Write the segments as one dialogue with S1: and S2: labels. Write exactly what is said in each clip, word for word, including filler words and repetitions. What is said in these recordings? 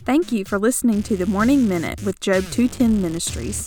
S1: Thank you for listening to the Morning Minute with Job two ten Ministries.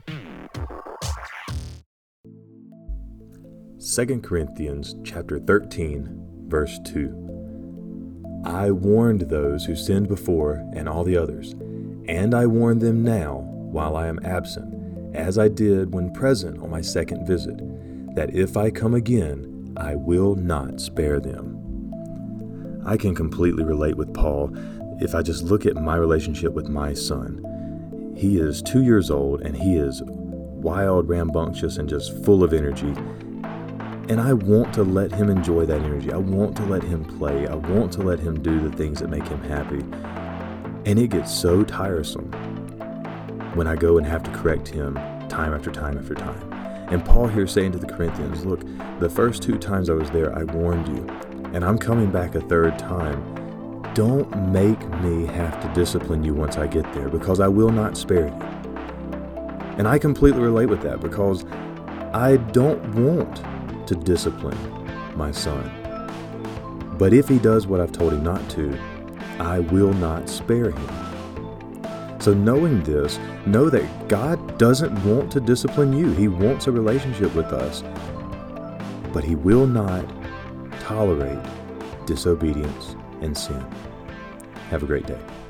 S2: Second Corinthians chapter thirteen, verse two. I warned those who sinned before and all the others, and I warn them now while I am absent, as I did when present on my second visit, that if I come again, I will not spare them. I can completely relate with Paul if I just look at my relationship with my son. He is two years old and he is wild, rambunctious, and just full of energy. And I want to let him enjoy that energy. I want to let him play. I want to let him do the things that make him happy. And it gets so tiresome when I go and have to correct him time after time after time. And Paul here saying to the Corinthians, look, the first two times I was there, I warned you, and I'm coming back a third time. Don't make me have to discipline you once I get there, because I will not spare you. And I completely relate with that, because I don't want to discipline my son. But if he does what I've told him not to, I will not spare him. So knowing this, know that God doesn't want to discipline you. He wants a relationship with us, but he will not tolerate disobedience and sin. Have a great day.